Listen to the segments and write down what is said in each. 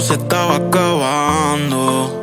se estaba acabando.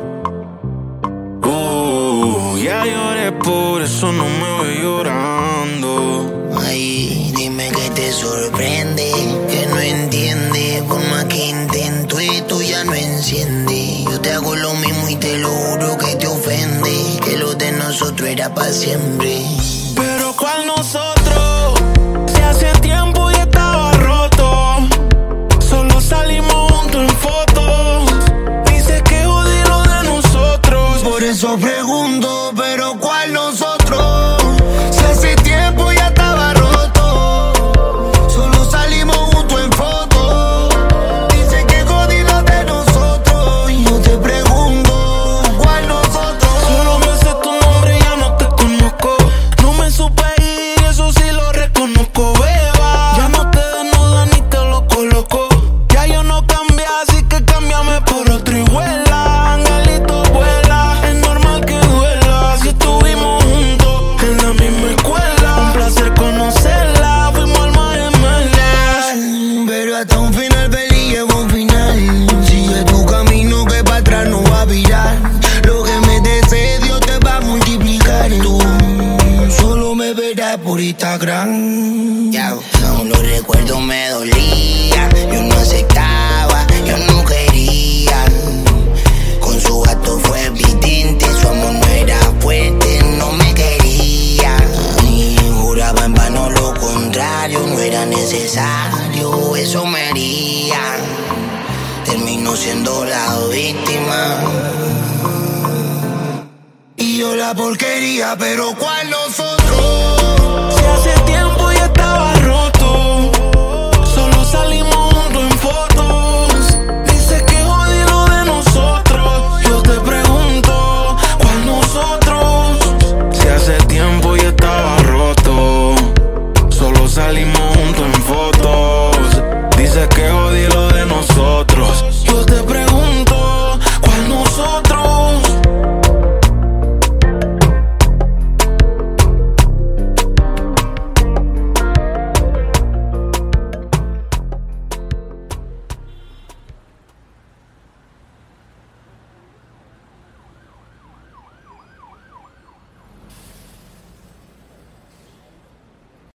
Ya lloré, por eso no me voy llorando. Ay, dime que te sorprende, que no entiende. Por más que intento esto ya no enciende. Yo te hago lo mismo y te lo juro que te ofende. Que lo de nosotros era para siempre. Pero ¿cuál nosotros? Si hace tiempo ya estaba roto. Solo salimos juntos en fotos. Dices que jodí lo de nosotros. Por eso pregunto, pero ¿cuál nosotros? Si hace tiempo ya estaba roto. Solo salimos juntos en fotos. Dice que jodido de nosotros. Y yo te pregunto, ¿cuál nosotros? Solo me sé tu nombre y ya no te conozco. No me supe ir, eso sí lo reconozco, beba. Ya no te desnudas ni te lo coloco. Ya yo no cambié, así que cámbiame por otro y vuela. Angelito vuela, es normal que duela. Si estuvimos juntos en la misma escuela. Un placer conocerla, fuimos almas gemelas. Pero hasta un final feliz llegó un final. Sigue tu camino que para atrás no va a virar. Lo que me desees Dios te va a multiplicar. Tú solo me verás por Instagram. Ya, aún los recuerdos me dolían. Yo no aceptaba, yo no quería. Con su gato fue evidente, su amor no era fuerte, no me quería. Y juraba en vano lo contrario, no era necesario, eso me hería. Terminó siendo la víctima y yo la porquería, pero ¿cuál nosotros?